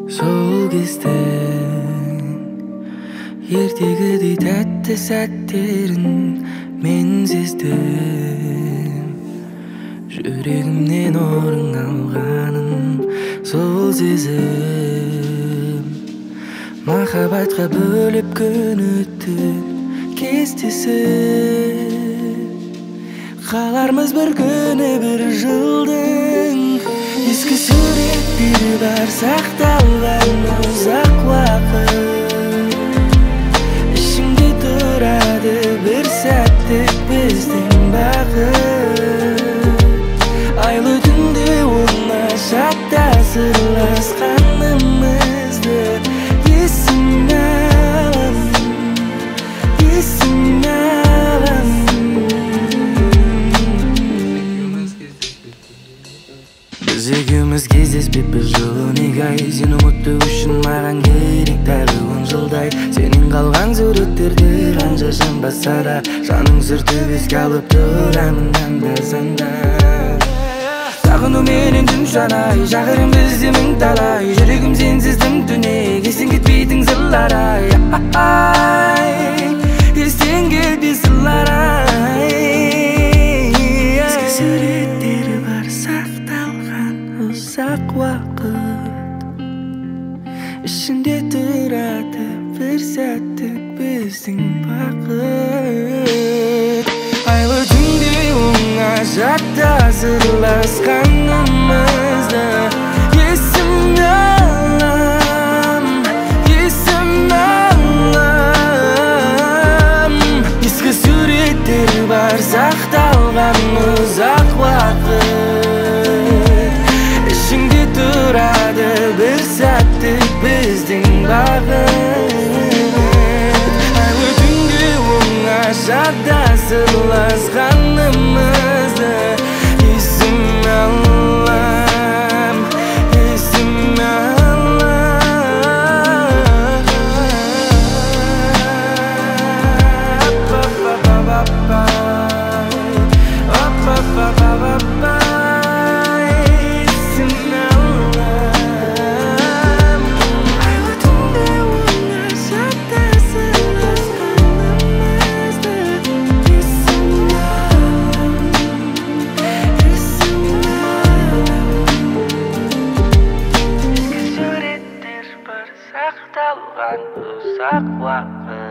Сол кезден ертегідей тәтті сәттерін мен сездім. Жүрегімнен орын алғанын сол сезім. Махаббатқа бөліп күн өтті кестесі. Қалармыз бір күні бір жылдың. Ескі суреттері бар сақталған ұзақ уақыт. Ішімде тұрады бір сәттік біздің бақыт. Айлы түнде оңашада сырласқанымызды есіме аламын, есіме аламын. Біз екеуміз кездеспеппіз жылы неге ай. Сен ұмыту үшін маған керек тағы 10 жылдай. Сенен қалған суреттерді қанша жанбаса да жаның сүртіп еске алып тұрамын анда-санда. Сағыну менен түн жанай, шақырым бізде мың талай. Жүрегім сенсіздің түнек, естен кетпейтін сырлар ай. Естен кетпей сырлар ай. Ескі суреттері бар сақталған ұзақ уақыт. Ішінде тұрады бір сәттік біздің бақыт. Айлы түнде оңашада сырласқанымызды есіме алам, есіме алам. Ескі суреттер бар сақталған ұзақ уақыт. Ішіңде тұрады бір сәттік біздің бақыт. Айлы түнде оңашада сырласқанымызды есіме алам, есіме сақталған ұзақ уақыт.